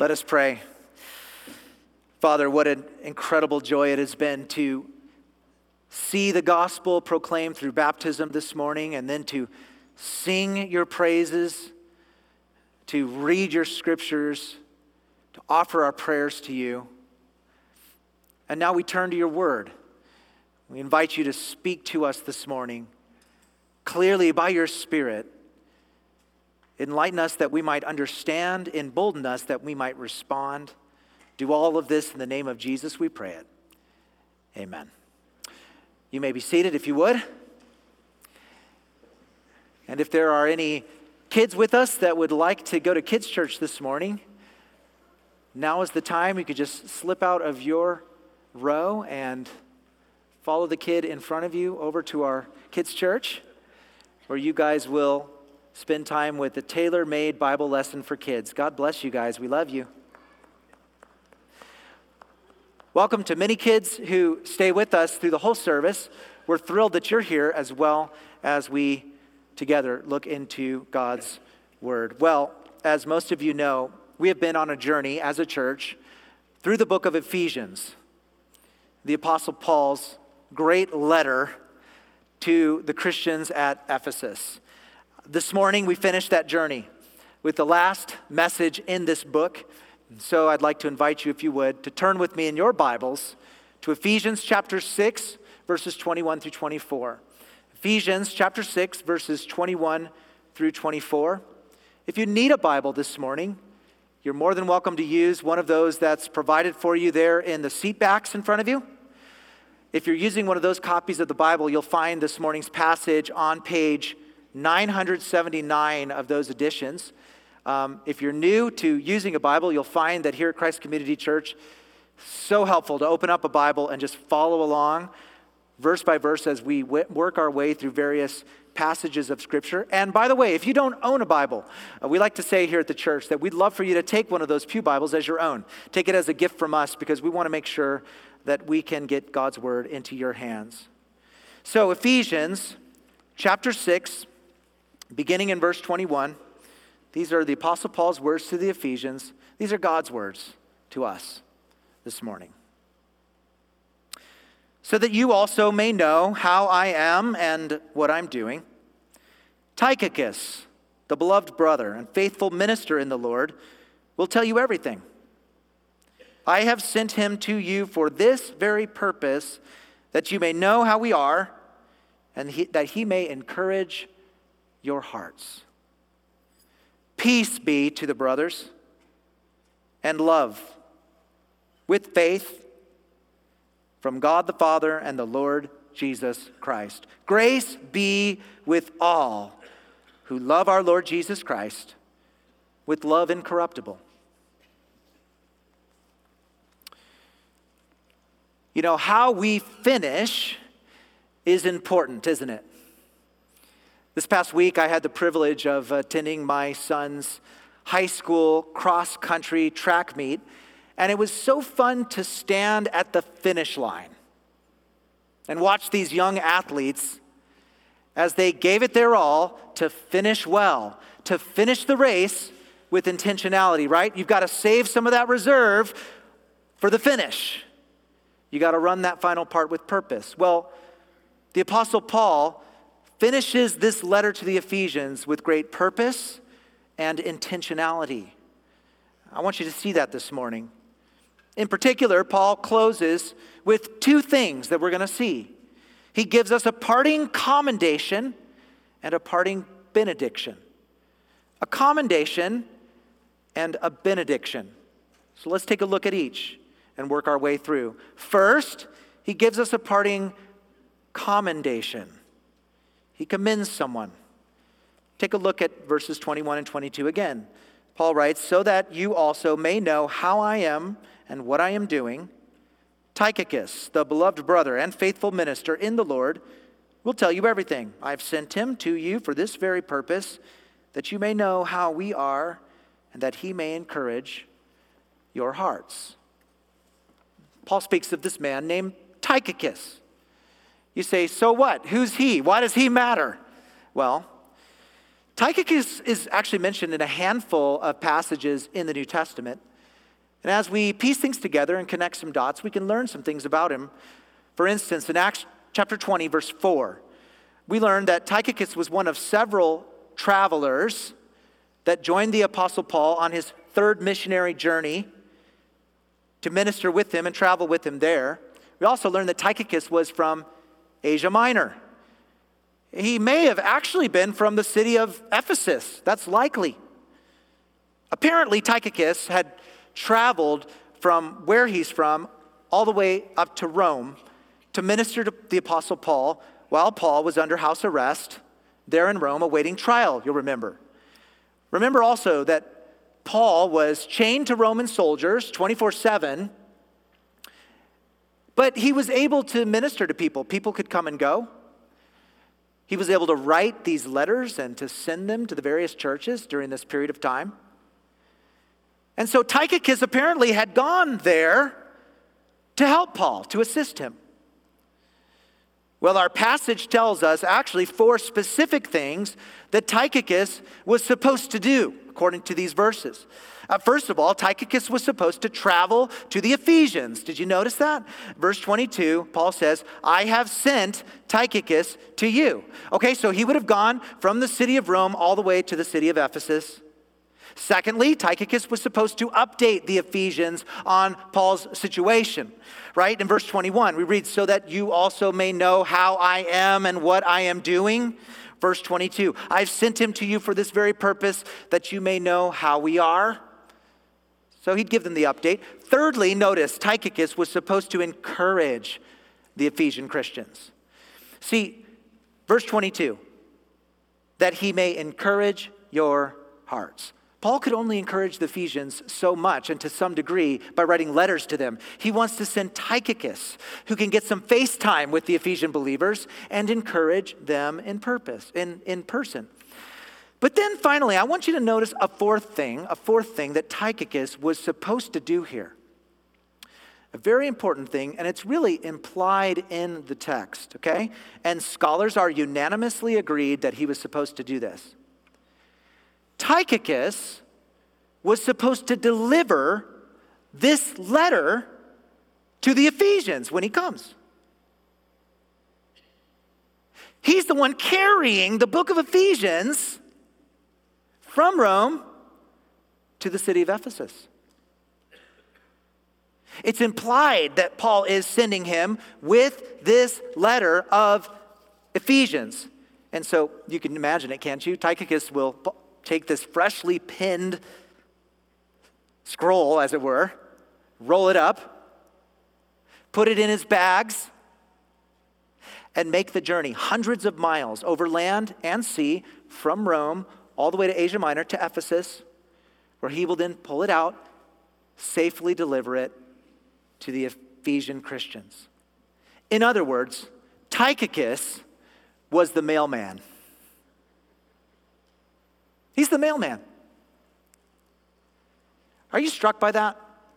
Let us pray. Father, what an incredible joy it has been to see the gospel proclaimed through baptism this morning, and then to sing your praises, to read your scriptures, to offer our prayers to you. And now we turn to your word. We invite you to speak to us this morning clearly by your Spirit. Enlighten us that we might understand, embolden us that we might respond. Do all of this in the name of Jesus, we pray it. Amen. You may be seated if you would. And if there are any kids with us that would like to go to kids' church this morning, now is the time. You could just slip out of your row and follow the kid in front of you over to our kids' church, where you guys will spend time with the tailor-made Bible lesson for kids. God bless you guys. We love you. Welcome to many kids who stay with us through the whole service. We're thrilled that you're here as well as we together look into God's Word. Well, as most of you know, we have been on a journey as a church through the book of Ephesians, the Apostle Paul's great letter to the Christians at Ephesus. This morning we finished that journey with the last message in this book. So I'd like to invite you, if you would, to turn with me in your Bibles to Ephesians chapter 6, verses 21 through 24. Ephesians chapter 6, verses 21 through 24. If you need a Bible this morning, you're more than welcome to use one of those that's provided for you there in the seat backs in front of you. If you're using one of those copies of the Bible, you'll find this morning's passage on page 979 of those editions. If you're new to using a Bible, you'll find that here at Christ Community Church, so helpful to open up a Bible and just follow along verse by verse as we work our way through various passages of Scripture. And by the way, if you don't own a Bible, we like to say here at the church that we'd love for you to take one of those pew Bibles as your own. Take it as a gift from us because we want to make sure that we can get God's Word into your hands. So Ephesians chapter 6, beginning in verse 21, these are the Apostle Paul's words to the Ephesians. These are God's words to us this morning. So that you also may know how I am and what I'm doing, Tychicus, the beloved brother and faithful minister in the Lord, will tell you everything. I have sent him to you for this very purpose, that you may know how we are, and that he may encourage your hearts. Peace be to the brothers, and love, with faith, from God the Father and the Lord Jesus Christ. Grace be with all who love our Lord Jesus Christ with love incorruptible. You know, how we finish is important, isn't it? This past week, I had the privilege of attending my son's high school cross-country track meet, and it was so fun to stand at the finish line and watch these young athletes as they gave it their all to finish well, to finish the race with intentionality, right? You've got to save some of that reserve for the finish. You got to run that final part with purpose. Well, the Apostle Paul finishes this letter to the Ephesians with great purpose and intentionality. I want you to see that this morning. In particular, Paul closes with two things that we're going to see. He gives us a parting commendation and a parting benediction. A commendation and a benediction. So let's take a look at each and work our way through. First, he gives us a parting commendation. He commends someone. Take a look at verses 21 and 22 again. Paul writes, so that you also may know how I am and what I am doing, Tychicus, the beloved brother and faithful minister in the Lord, will tell you everything. I've sent him to you for this very purpose, that you may know how we are and that he may encourage your hearts. Paul speaks of this man named Tychicus. You say, so what? Who's he? Why does he matter? Well, Tychicus is actually mentioned in a handful of passages in the New Testament. And as we piece things together and connect some dots, we can learn some things about him. For instance, in Acts chapter 20, verse 4, we learn that Tychicus was one of several travelers that joined the Apostle Paul on his third missionary journey to minister with him and travel with him there. We also learned that Tychicus was from Asia Minor. He may have actually been from the city of Ephesus. That's likely. Apparently, Tychicus had traveled from where he's from all the way up to Rome to minister to the Apostle Paul while Paul was under house arrest there in Rome awaiting trial, you'll remember. Remember also that Paul was chained to Roman soldiers 24/7, but he was able to minister to people. People could come and go. He was able to write these letters and to send them to the various churches during this period of time. And so Tychicus apparently had gone there to help Paul, to assist him. Well, our passage tells us actually 4 specific things that Tychicus was supposed to do, according to these verses. First of all, Tychicus was supposed to travel to the Ephesians. Did you notice that? Verse 22, Paul says, I have sent Tychicus to you. Okay, so he would have gone from the city of Rome all the way to the city of Ephesus. Secondly, Tychicus was supposed to update the Ephesians on Paul's situation, right? In verse 21, we read, so that you also may know how I am and what I am doing. Verse 22, I've sent him to you for this very purpose, that you may know how we are. So he'd give them the update. Thirdly, notice Tychicus was supposed to encourage the Ephesian Christians. See, verse 22, that he may encourage your hearts. Paul could only encourage the Ephesians so much and to some degree by writing letters to them. He wants to send Tychicus, who can get some face time with the Ephesian believers and encourage them in person. But then finally, I want you to notice a fourth thing that Tychicus was supposed to do here. A very important thing, and it's really implied in the text, okay? And scholars are unanimously agreed that he was supposed to do this. Tychicus was supposed to deliver this letter to the Ephesians when he comes. He's the one carrying the book of Ephesians from Rome to the city of Ephesus. It's implied that Paul is sending him with this letter of Ephesians. And so you can imagine it, can't you? Tychicus will take this freshly pinned scroll, as it were, roll it up, put it in his bags, and make the journey hundreds of miles over land and sea from Rome all the way to Asia Minor to Ephesus, where he will then pull it out, safely deliver it to the Ephesian Christians. In other words, Tychicus was the mailman. He's the mailman. Are you struck by that?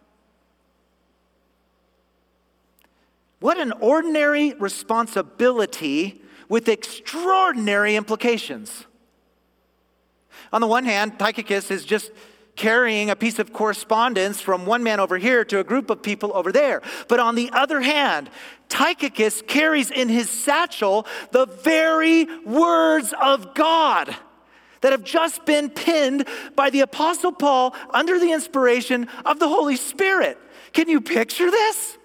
What an ordinary responsibility with extraordinary implications. On the one hand, Tychicus is just carrying a piece of correspondence from one man over here to a group of people over there. But on the other hand, Tychicus carries in his satchel the very words of God that have just been penned by the Apostle Paul under the inspiration of the Holy Spirit. Can you picture this?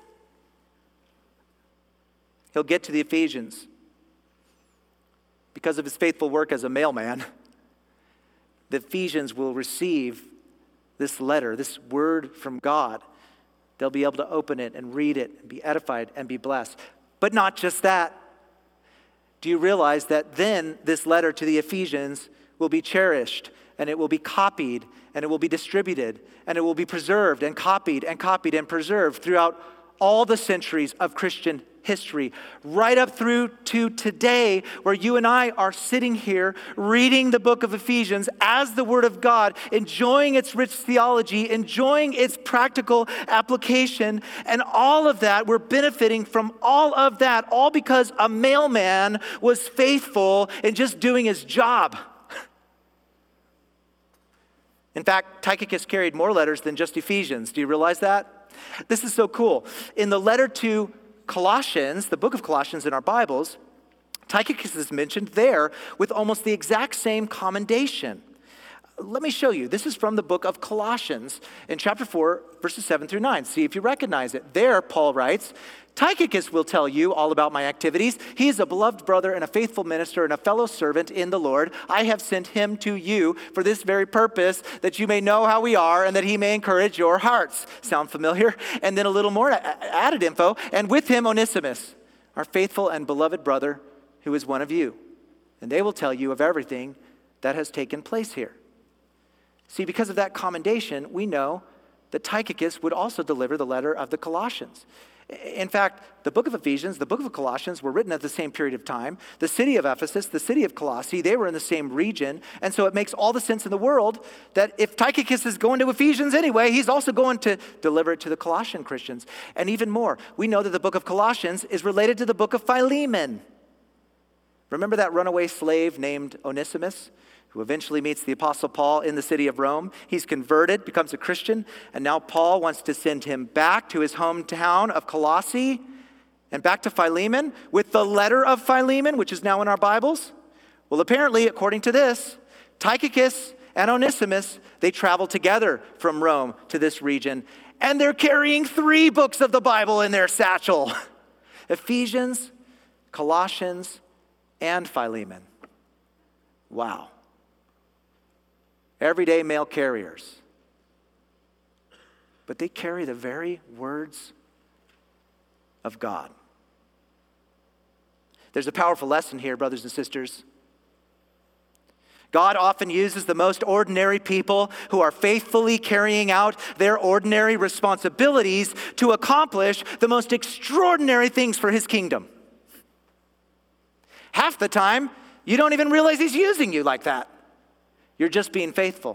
He'll get to the Ephesians. Because of his faithful work as a mailman, the Ephesians will receive this letter, this word from God. They'll be able to open it and read it and be edified and be blessed. But not just that. Do you realize that then this letter to the Ephesians will be cherished, and it will be copied, and it will be distributed, and it will be preserved and copied and preserved throughout all the centuries of Christian history, right up through to today, where you and I are sitting here reading the book of Ephesians as the Word of God, enjoying its rich theology, enjoying its practical application, and all of that, we're benefiting from all of that, all because a mailman was faithful in just doing his job. In fact, Tychicus carried more letters than just Ephesians. Do you realize that? This is so cool. In the letter to Colossians, the book of Colossians in our Bibles, Tychicus is mentioned there with almost the exact same commendation. Let me show you. This is from the book of Colossians in chapter 4, verses 7 through 9. See if you recognize it. There, Paul writes, Tychicus will tell you all about my activities. He is a beloved brother and a faithful minister and a fellow servant in the Lord. I have sent him to you for this very purpose, that you may know how we are and that he may encourage your hearts. Sound familiar? And then a little more added info. And with him, Onesimus, our faithful and beloved brother, who is one of you. And they will tell you of everything that has taken place here. See, because of that commendation, we know that Tychicus would also deliver the letter of the Colossians. In fact, the book of Ephesians, the book of Colossians were written at the same period of time. The city of Ephesus, the city of Colossae, they were in the same region. And so it makes all the sense in the world that if Tychicus is going to Ephesians anyway, he's also going to deliver it to the Colossian Christians. And even more, we know that the book of Colossians is related to the book of Philemon. Remember that runaway slave named Onesimus, who eventually meets the Apostle Paul in the city of Rome? He's converted, becomes a Christian, and now Paul wants to send him back to his hometown of Colossae and back to Philemon with the letter of Philemon, which is now in our Bibles. Well, apparently, according to this, Tychicus and Onesimus, they travel together from Rome to this region, and they're carrying 3 books of the Bible in their satchel. Ephesians, Colossians, and Philemon. Wow. Everyday mail carriers. But they carry the very words of God. There's a powerful lesson here, brothers and sisters. God often uses the most ordinary people who are faithfully carrying out their ordinary responsibilities to accomplish the most extraordinary things for his kingdom. Half the time, you don't even realize he's using you like that. You're just being faithful.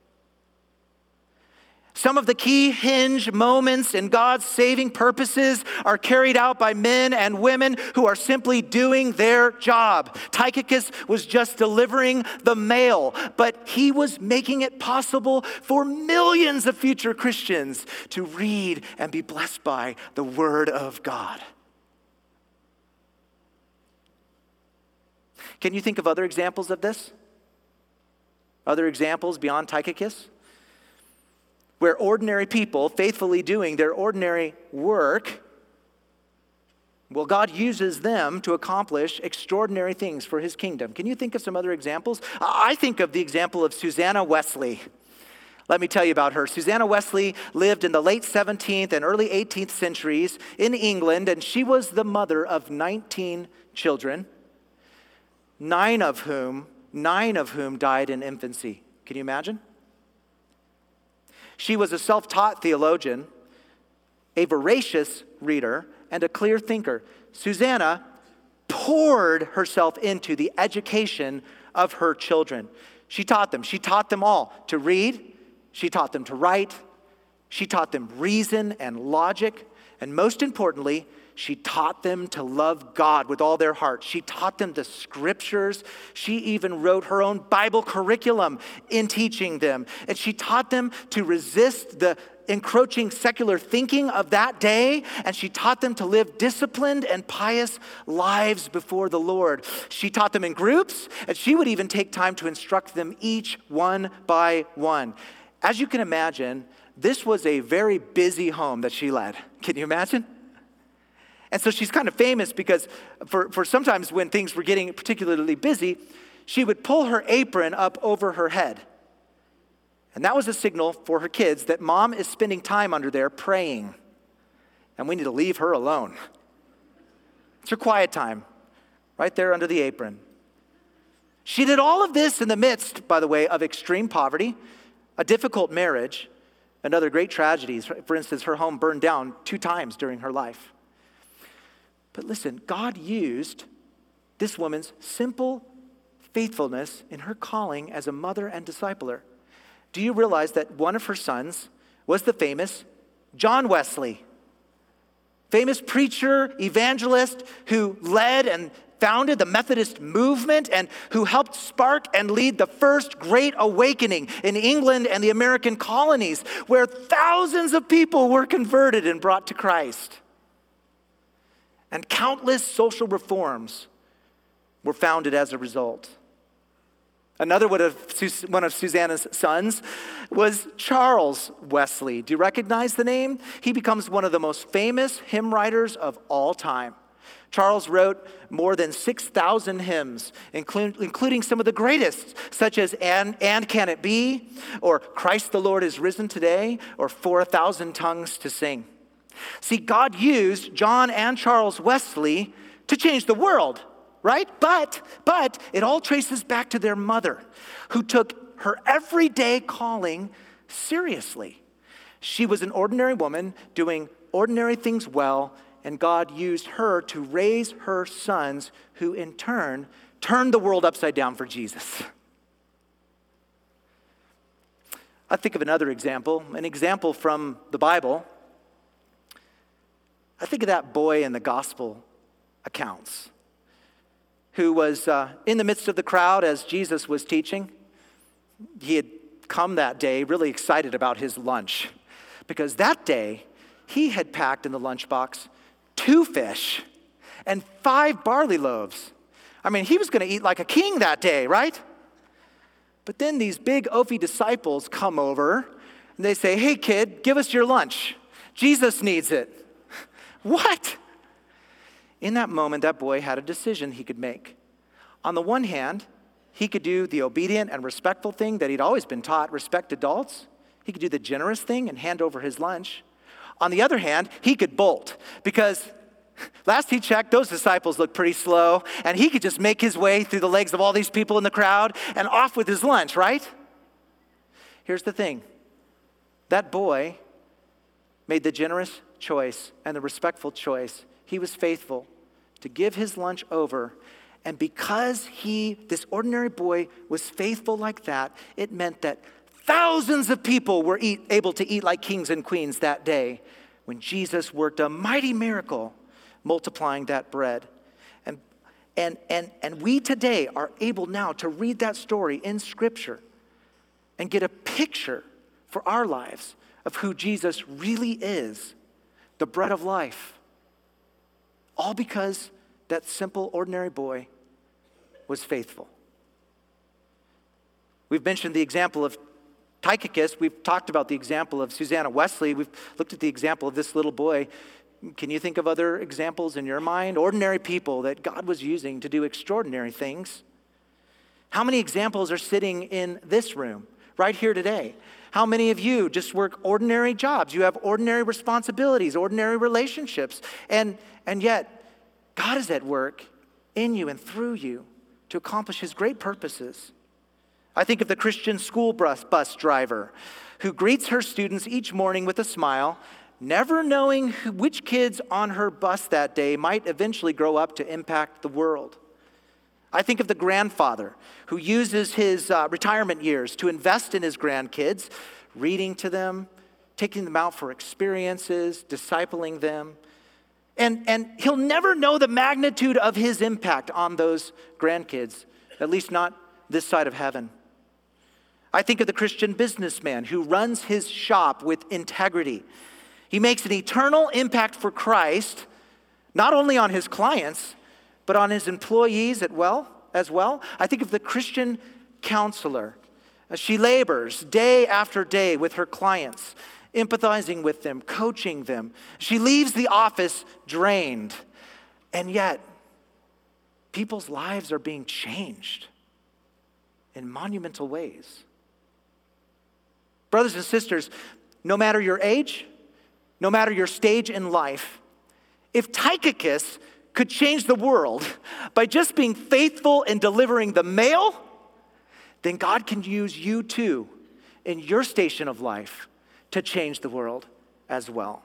Some of the key hinge moments in God's saving purposes are carried out by men and women who are simply doing their job. Tychicus was just delivering the mail, but he was making it possible for millions of future Christians to read and be blessed by the Word of God. Can you think of other examples of this? Other examples beyond Tychicus? Where ordinary people faithfully doing their ordinary work, well, God uses them to accomplish extraordinary things for his kingdom. Can you think of some other examples? I think of the example of Susanna Wesley. Let me tell you about her. Susanna Wesley lived in the late 17th and early 18th centuries in England, and she was the mother of 19 children, nine of whom died in infancy. Can you imagine? She was a self-taught theologian, a voracious reader, and a clear thinker. Susanna poured herself into the education of her children. She taught them all to read. She taught them to write. She taught them reason and logic. And most importantly, she taught them to love God with all their heart. She taught them the scriptures. She even wrote her own Bible curriculum in teaching them. And she taught them to resist the encroaching secular thinking of that day. And she taught them to live disciplined and pious lives before the Lord. She taught them in groups, and she would even take time to instruct them each one by one. As you can imagine, this was a very busy home that she led. Can you imagine? And so she's kind of famous because for sometimes when things were getting particularly busy, she would pull her apron up over her head. And that was a signal for her kids that mom is spending time under there praying. And we need to leave her alone. It's her quiet time, right there under the apron. She did all of this in the midst, by the way, of extreme poverty, a difficult marriage, and other great tragedies. For instance, her home burned down 2 times during her life. But listen, God used this woman's simple faithfulness in her calling as a mother and discipler. Do you realize that one of her sons was the famous John Wesley? Famous preacher, evangelist, who led and founded the Methodist movement and who helped spark and lead the first Great Awakening in England and the American colonies, where thousands of people were converted and brought to Christ. And countless social reforms were founded as a result. Another one of Susanna's sons was Charles Wesley. Do you recognize the name? He becomes one of the most famous hymn writers of all time. Charles wrote more than 6,000 hymns, including some of the greatest, such as And Can It Be, or Christ the Lord is Risen Today, or For 1,000 Tongues to Sing. See, God used John and Charles Wesley to change the world, right? But it all traces back to their mother, who took her everyday calling seriously. She was an ordinary woman doing ordinary things well, and God used her to raise her sons, who in turn turned the world upside down for Jesus. I think of another example, an example from the Bible. I think of that boy in the gospel accounts who was in the midst of the crowd as Jesus was teaching. He had come that day really excited about his lunch, because that day he had packed in the lunchbox 2 fish and 5 barley loaves. I mean, he was going to eat like a king that day, right? But then these big Ophi disciples come over and they say, "Hey kid, give us your lunch. Jesus needs it." What? In that moment, that boy had a decision he could make. On the one hand, he could do the obedient and respectful thing that he'd always been taught: respect adults. He could do the generous thing and hand over his lunch. On the other hand, he could bolt, because last he checked, those disciples looked pretty slow, and he could just make his way through the legs of all these people in the crowd and off with his lunch, right? Here's the thing. That boy made the generous choice and the respectful choice. He was faithful to give his lunch over. And because this ordinary boy, was faithful like that, it meant that thousands of people were able to eat like kings and queens that day when Jesus worked a mighty miracle multiplying that bread. And we today are able now to read that story in Scripture and get a picture for our lives of who Jesus really is, the bread of life. All because that simple, ordinary boy was faithful. We've mentioned the example of Tychicus. We've talked about the example of Susanna Wesley. We've looked at the example of this little boy. Can you think of other examples in your mind? Ordinary people that God was using to do extraordinary things. How many examples are sitting in this room right here today? How many of you just work ordinary jobs? You have ordinary responsibilities, ordinary relationships, and yet God is at work in you and through you to accomplish his great purposes. I think of the Christian school bus driver who greets her students each morning with a smile, never knowing which kids on her bus that day might eventually grow up to impact the world. I think of the grandfather who uses his retirement years to invest in his grandkids, reading to them, taking them out for experiences, discipling them. And he'll never know the magnitude of his impact on those grandkids, at least not this side of heaven. I think of the Christian businessman who runs his shop with integrity. He makes an eternal impact for Christ, not only on his clients, but on his employees as well. I think of the Christian counselor. She labors day after day with her clients, empathizing with them, coaching them. She leaves the office drained, and yet people's lives are being changed in monumental ways. Brothers and sisters, no matter your age, no matter your stage in life, if Tychicus could change the world by just being faithful in delivering the mail, then God can use you too in your station of life to change the world as well.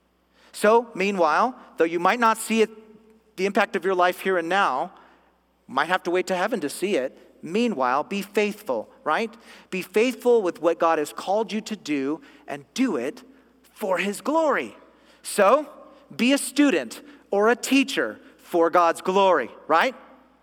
So, meanwhile, though you might not see the impact of your life here and now, might have to wait to heaven to see it. Meanwhile, be faithful, right? Be faithful with what God has called you to do and do it for his glory. So, be a student or a teacher for God's glory, right?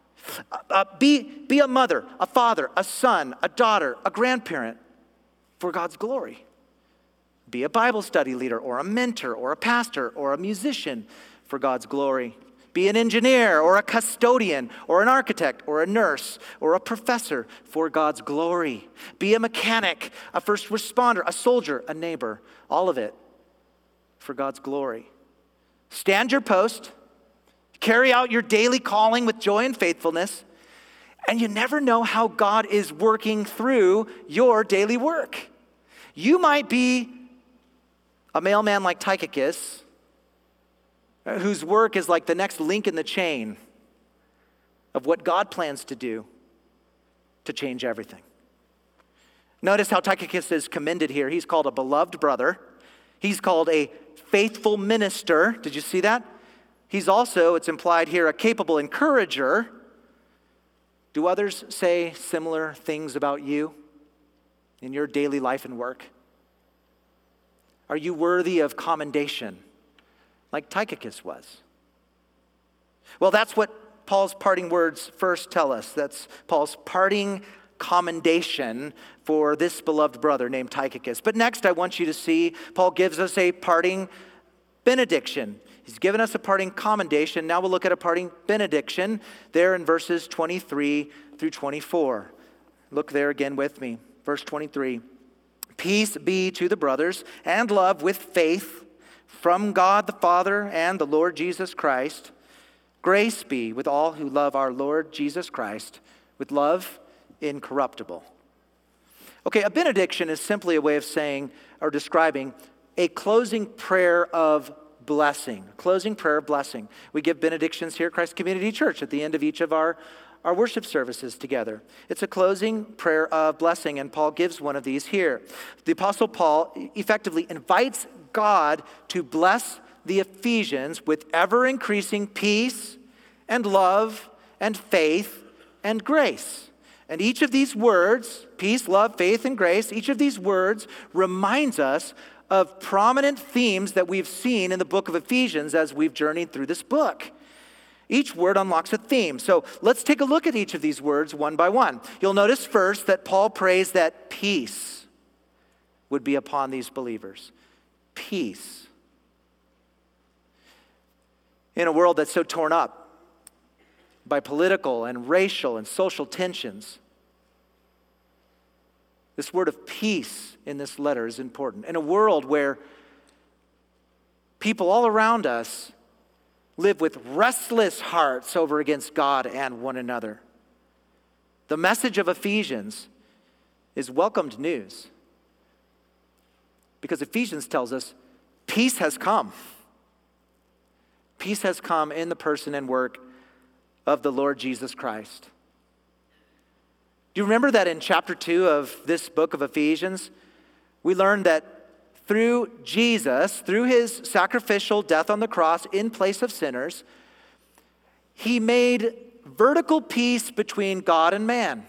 Be a mother, a father, a son, a daughter, a grandparent for God's glory. Be a Bible study leader or a mentor or a pastor or a musician for God's glory. Be an engineer or a custodian or an architect or a nurse or a professor for God's glory. Be a mechanic, a first responder, a soldier, a neighbor, all of it for God's glory. Stand your post, carry out your daily calling with joy and faithfulness, and you never know how God is working through your daily work. You might be a mailman like Tychicus, whose work is like the next link in the chain of what God plans to do to change everything. Notice how Tychicus is commended here. He's called a beloved brother. He's called a faithful minister. Did you see that? He's also, it's implied here, a capable encourager. Do others say similar things about you in your daily life and work? Are you worthy of commendation like Tychicus was? Well, that's what Paul's parting words first tell us. That's Paul's parting commendation for this beloved brother named Tychicus. But next, I want you to see Paul gives us a parting benediction. He's given us a parting commendation. Now we'll look at a parting benediction there in verses 23 through 24. Look there again with me. Verse 23. Peace be to the brothers and love with faith from God the Father and the Lord Jesus Christ. Grace be with all who love our Lord Jesus Christ with love incorruptible. Okay, a benediction is simply a way of saying or describing a closing prayer of blessing. Closing prayer of blessing. We give benedictions here at Christ Community Church at the end of each of our worship services together. It's a closing prayer of blessing, and Paul gives one of these here. The Apostle Paul effectively invites God to bless the Ephesians with ever-increasing peace and love and faith and grace. And each of these words, peace, love, faith, and grace, each of these words reminds us of prominent themes that we've seen in the book of Ephesians as we've journeyed through this book. Each word unlocks a theme. So let's take a look at each of these words one by one. You'll notice first that Paul prays that peace would be upon these believers. Peace. In a world that's so torn up by political and racial and social tensions, this word of peace in this letter is important. In a world where people all around us live with restless hearts over against God and one another, the message of Ephesians is welcomed news. Because Ephesians tells us peace has come. Peace has come in the person and work of the Lord Jesus Christ. Do you remember that in chapter 2 of this book of Ephesians, we learned that through Jesus, through his sacrificial death on the cross in place of sinners, he made vertical peace between God and man.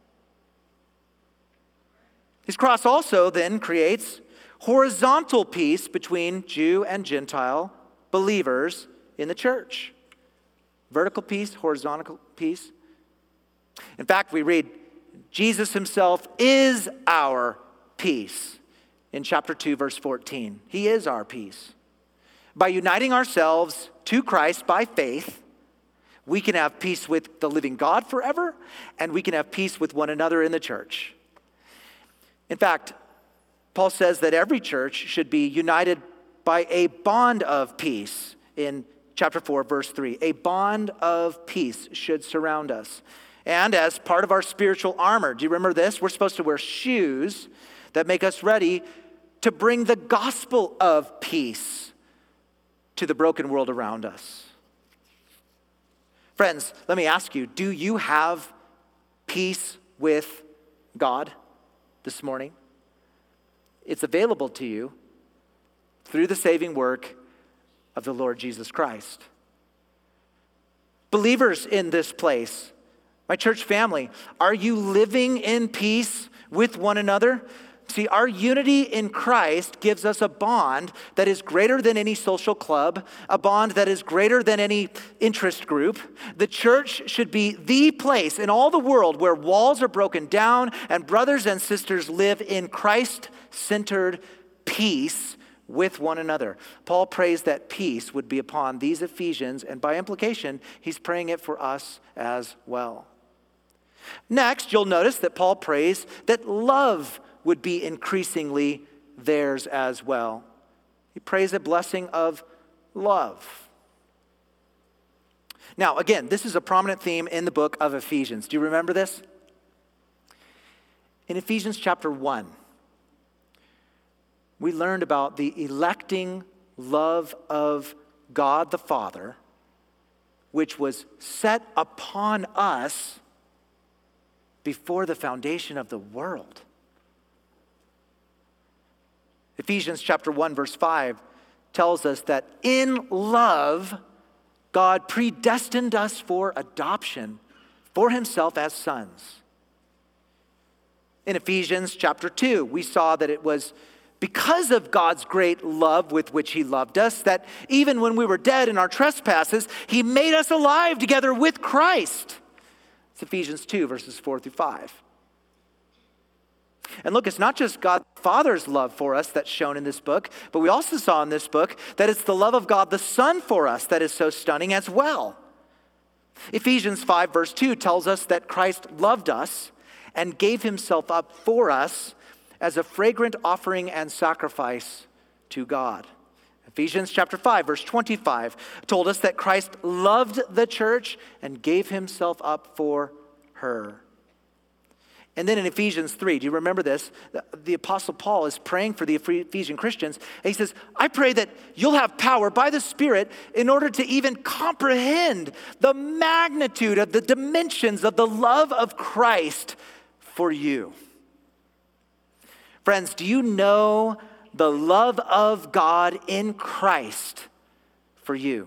His cross also then creates horizontal peace between Jew and Gentile believers in the church. Vertical peace, horizontal peace. In fact, we read, Jesus himself is our peace. In chapter 2, verse 14, he is our peace. By uniting ourselves to Christ by faith, we can have peace with the living God forever, and we can have peace with one another in the church. In fact, Paul says that every church should be united by a bond of peace. In chapter 4, verse 3, a bond of peace should surround us. And as part of our spiritual armor, do you remember this? We're supposed to wear shoes that make us ready to bring the gospel of peace to the broken world around us. Friends, let me ask you, do you have peace with God this morning? It's available to you through the saving work of the Lord Jesus Christ. Believers in this place, my church family, are you living in peace with one another? See, our unity in Christ gives us a bond that is greater than any social club, a bond that is greater than any interest group. The church should be the place in all the world where walls are broken down and brothers and sisters live in Christ-centered peace with one another. Paul prays that peace would be upon these Ephesians, and by implication, he's praying it for us as well. Next, you'll notice that Paul prays that love would be increasingly theirs as well. He prays a blessing of love. Now, again, this is a prominent theme in the book of Ephesians. Do you remember this? In Ephesians chapter 1, we learned about the electing love of God the Father, which was set upon us before the foundation of the world. Ephesians chapter 1 verse 5 tells us that in love, God predestined us for adoption for himself as sons. In Ephesians chapter 2, we saw that it was because of God's great love with which he loved us, that even when we were dead in our trespasses, he made us alive together with Christ. It's Ephesians 2 verses 4 through 5. And look, it's not just God the Father's love for us that's shown in this book, but we also saw in this book that it's the love of God the Son for us that is so stunning as well. Ephesians 5 verse 2 tells us that Christ loved us and gave himself up for us as a fragrant offering and sacrifice to God. Ephesians chapter 5 verse 25 told us that Christ loved the church and gave himself up for her. And then in Ephesians 3, do you remember this? The Apostle Paul is praying for the Ephesian Christians. And he says, I pray that you'll have power by the Spirit in order to even comprehend the magnitude of the dimensions of the love of Christ for you. Friends, do you know the love of God in Christ for you?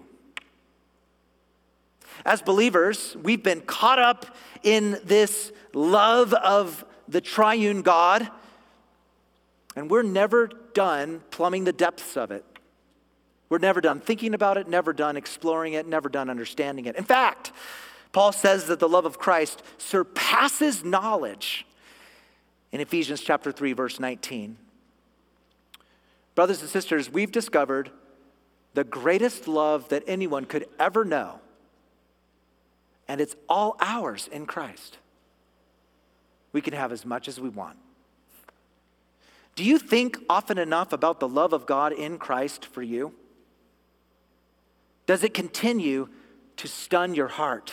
As believers, we've been caught up in this love of the triune God, and we're never done plumbing the depths of it. We're never done thinking about it, never done exploring it, never done understanding it. In fact, Paul says that the love of Christ surpasses knowledge in Ephesians chapter 3, verse 19. Brothers and sisters, we've discovered the greatest love that anyone could ever know, and it's all ours in Christ. We can have as much as we want. Do you think often enough about the love of God in Christ for you? Does it continue to stun your heart?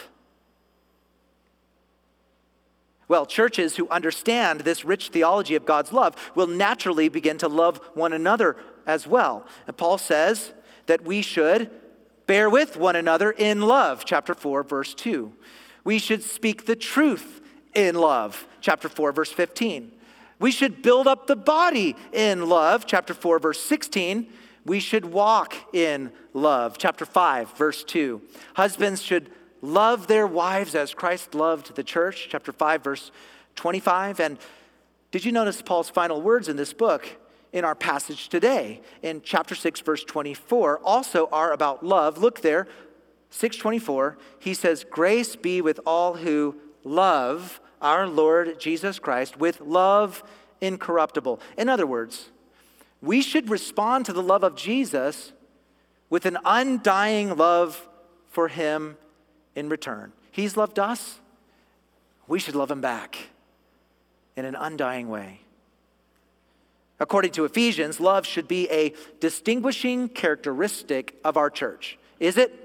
Well, churches who understand this rich theology of God's love will naturally begin to love one another as well. And Paul says that we should bear with one another in love, chapter 4, verse 2. We should speak the truth in love, chapter 4, verse 15. We should build up the body in love, chapter 4, verse 16. We should walk in love, chapter 5, verse 2. Husbands should love their wives as Christ loved the church, chapter 5, verse 25. And did you notice Paul's final words in this book in our passage today? In chapter 6, verse 24, also are about love. Look there, 6:24. He says, grace be with all who love our Lord Jesus Christ with love incorruptible. In other words, we should respond to the love of Jesus with an undying love for him in return. He's loved us. We should love him back in an undying way. According to Ephesians, love should be a distinguishing characteristic of our church. Is it?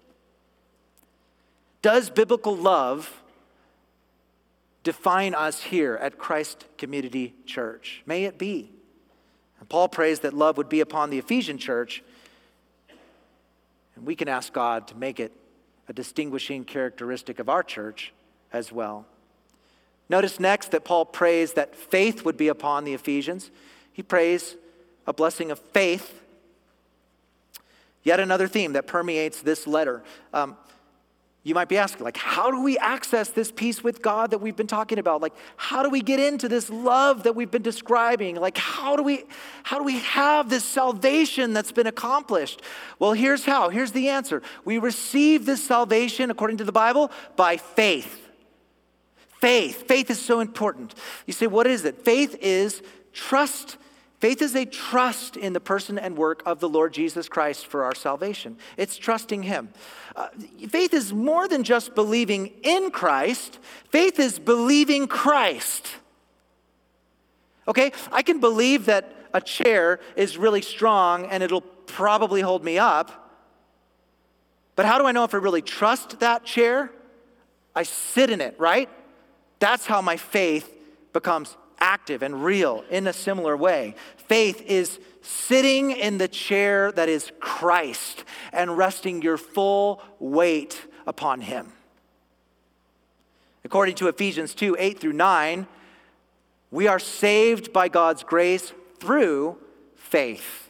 Does biblical love define us here at Christ Community Church? May it be. And Paul prays that love would be upon the Ephesian church, and we can ask God to make it a distinguishing characteristic of our church as well. Notice next that Paul prays that faith would be upon the Ephesians. He prays a blessing of faith. Yet another theme that permeates this letter. You might be asking, like, how do we access this peace with God that we've been talking about? Like, how do we get into this love that we've been describing? Like, how do we have this salvation that's been accomplished? Well, here's how. Here's the answer. We receive this salvation, according to the Bible, by faith. Faith. Faith is so important. You say, what is it? Faith is trust. Faith is a trust in the person and work of the Lord Jesus Christ for our salvation. It's trusting him. Faith is more than just believing in Christ. Faith is believing Christ. Okay, I can believe that a chair is really strong and it'll probably hold me up. But how do I know if I really trust that chair? I sit in it, right? That's how my faith becomes active and real in a similar way. Faith is sitting in the chair that is Christ and resting your full weight upon him. According to Ephesians 2:8-9, we are saved by God's grace through faith.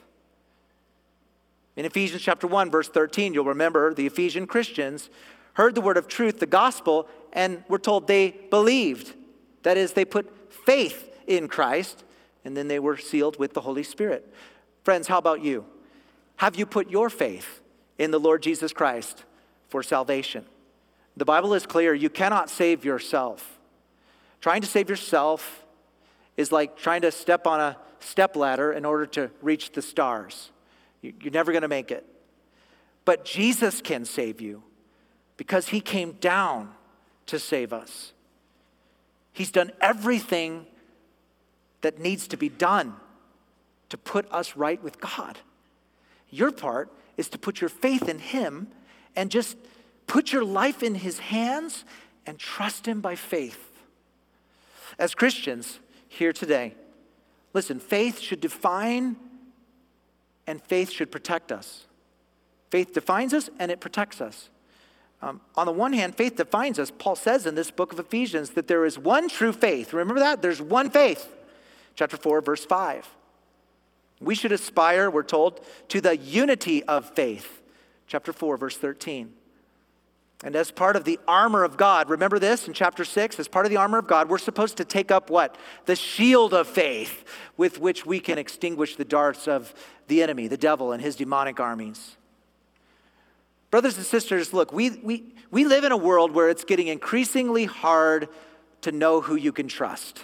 In Ephesians chapter 1, verse 13, you'll remember the Ephesian Christians heard the word of truth, the gospel, and were told they believed. That is, they put faith in Christ, and then they were sealed with the Holy Spirit. Friends, how about you? Have you put your faith in the Lord Jesus Christ for salvation? The Bible is clear. You cannot save yourself. Trying to save yourself is like trying to step on a step ladder in order to reach the stars. You're never going to make it. But Jesus can save you because he came down to save us. He's done everything that needs to be done to put us right with God. Your part is to put your faith in him and just put your life in his hands and trust him by faith. As Christians here today, listen, faith should define and faith should protect us. Faith defines us and it protects us. On the one hand, faith defines us. Paul says in this book of Ephesians that there is one true faith. Remember that? There's one faith. Chapter 4, verse 5. We should aspire, we're told, to the unity of faith. Chapter 4, verse 13. And as part of the armor of God, remember this in chapter 6, as part of the armor of God, we're supposed to take up what? The shield of faith with which we can extinguish the darts of the enemy, the devil and his demonic armies. Brothers and sisters, look, we live in a world where it's getting increasingly hard to know who you can trust.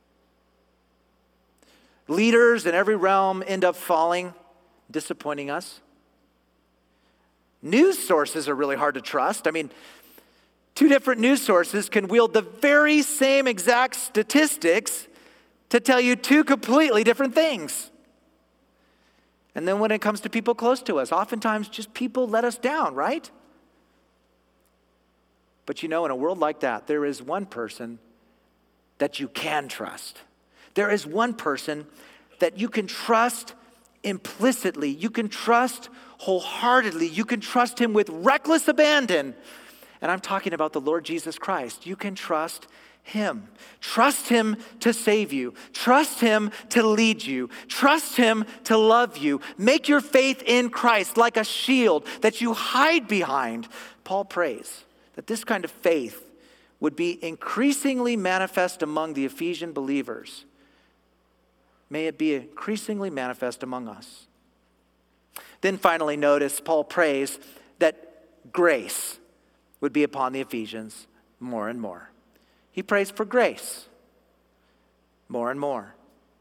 Leaders in every realm end up falling, disappointing us. News sources are really hard to trust. I mean, two different news sources can wield the very same exact statistics to tell you two completely different things. And then when it comes to people close to us, oftentimes just people let us down, right? But you know, in a world like that, there is one person that you can trust. There is one person that you can trust implicitly. You can trust wholeheartedly. You can trust him with reckless abandon. And I'm talking about the Lord Jesus Christ. You can trust him. Trust him to save you. Trust him to lead you. Trust him to love you. Make your faith in Christ like a shield that you hide behind. Paul prays that this kind of faith would be increasingly manifest among the Ephesian believers. May it be increasingly manifest among us. Then finally, notice Paul prays that grace would be upon the Ephesians more and more. He prays for grace more and more.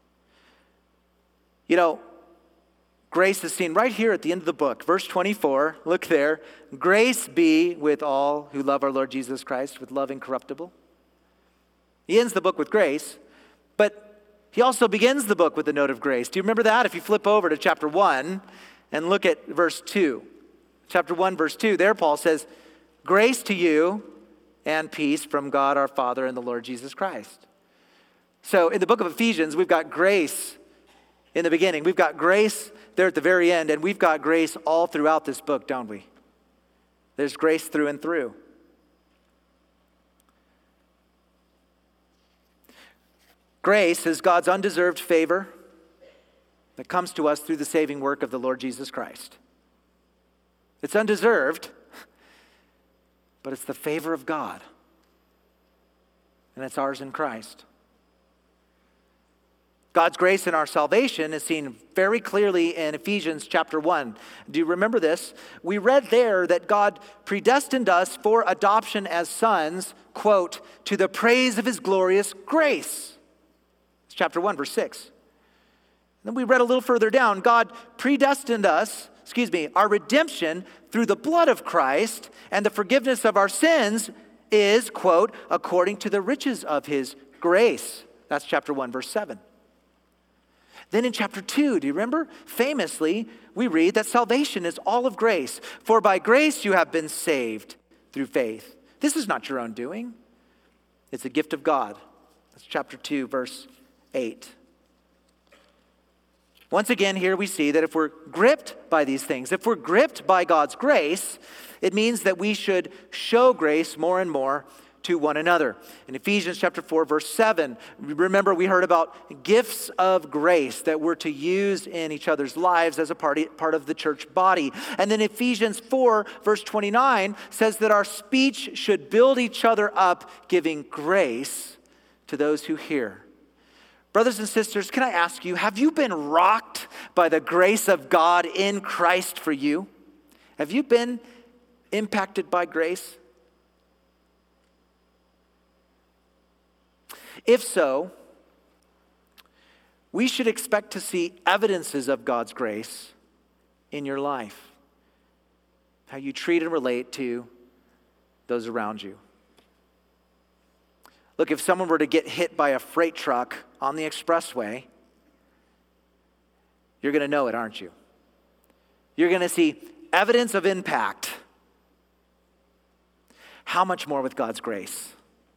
You know, grace is seen right here at the end of the book. Verse 24, look there. Grace be with all who love our Lord Jesus Christ with love incorruptible. He ends the book with grace, but he also begins the book with a note of grace. Do you remember that? If you flip over to chapter 1 and look at verse 2. Chapter 1, verse 2, there Paul says, grace to you and peace from God our Father and the Lord Jesus Christ. So in the book of Ephesians, we've got grace in the beginning. We've got grace there at the very end, and we've got grace all throughout this book, don't we? There's grace through and through. Grace is God's undeserved favor that comes to us through the saving work of the Lord Jesus Christ. It's undeserved, but it's the favor of God. And it's ours in Christ. God's grace in our salvation is seen very clearly in Ephesians chapter 1. Do you remember this? We read there that God predestined us for adoption as sons, quote, to the praise of his glorious grace. It's chapter 1, verse 6. Then we read a little further down, God predestined us, our redemption through the blood of Christ, and the forgiveness of our sins is, quote, according to the riches of his grace. That's chapter 1, verse 7. Then in chapter 2, do you remember? Famously, we read that salvation is all of grace. For by grace you have been saved through faith. This is not your own doing. It's a gift of God. That's chapter 2, verse 8. Once again, here we see that if we're gripped by these things, if we're gripped by God's grace, it means that we should show grace more and more to one another. In Ephesians chapter 4, verse 7, remember we heard about gifts of grace that we're to use in each other's lives as a part of the church body. And then Ephesians 4, verse 29 says that our speech should build each other up, giving grace to those who hear. Brothers and sisters, can I ask you, have you been rocked by the grace of God in Christ for you? Have you been impacted by grace? If so, we should expect to see evidences of God's grace in your life. How you treat and relate to those around you. Look, if someone were to get hit by a freight truck on the expressway, you're going to know it, aren't you? You're going to see evidence of impact. How much more with God's grace?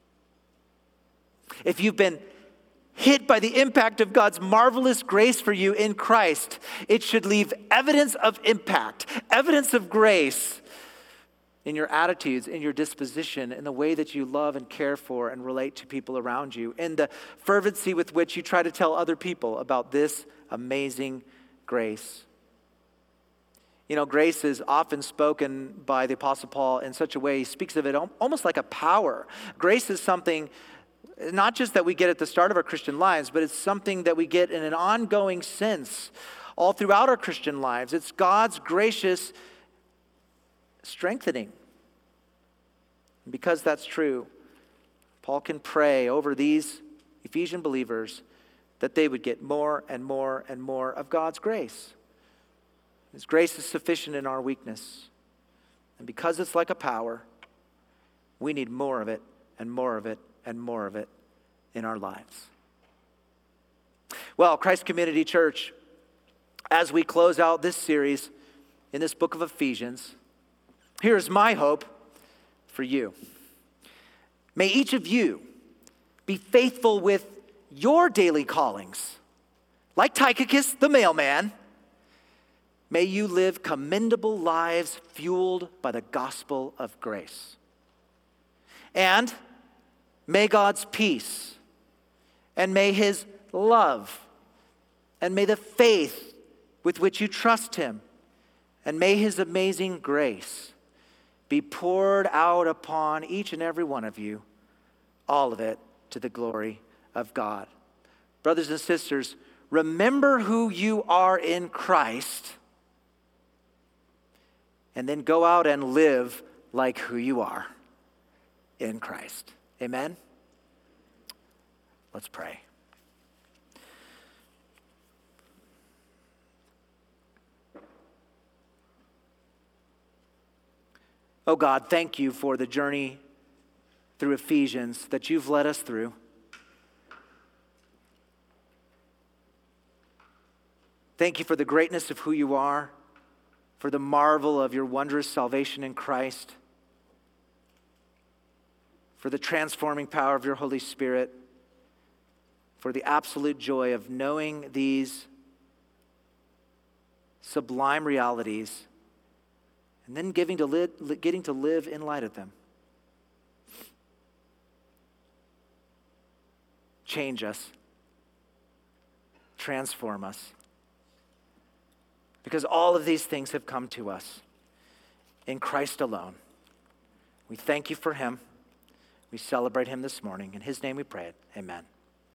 If you've been hit by the impact of God's marvelous grace for you in Christ, it should leave evidence of impact, evidence of grace in your attitudes, in your disposition, in the way that you love and care for and relate to people around you, in the fervency with which you try to tell other people about this amazing grace. You know, grace is often spoken by the Apostle Paul in such a way, he speaks of it almost like a power. Grace is something not just that we get at the start of our Christian lives, but it's something that we get in an ongoing sense all throughout our Christian lives. It's God's gracious strengthening. And because that's true, Paul can pray over these Ephesian believers that they would get more and more and more of God's grace. His grace is sufficient in our weakness. And because it's like a power, we need more of it and more of it and more of it in our lives. Well, Christ Community Church, as we close out this series in this book of Ephesians, here's my hope for you. May each of you be faithful with your daily callings. Like Tychicus the mailman, may you live commendable lives fueled by the gospel of grace. And may God's peace, and may his love, and may the faith with which you trust him, and may his amazing grace be poured out upon each and every one of you, all of it to the glory of God. Brothers and sisters, remember who you are in Christ, and then go out and live like who you are in Christ. Amen? Let's pray. Oh God, thank you for the journey through Ephesians that you've led us through. Thank you for the greatness of who you are, for the marvel of your wondrous salvation in Christ, for the transforming power of your Holy Spirit, for the absolute joy of knowing these sublime realities and then getting to live in light of them. Change us. Transform us. Because all of these things have come to us in Christ alone. We thank you for him. We celebrate him this morning. In his name we pray it. Amen.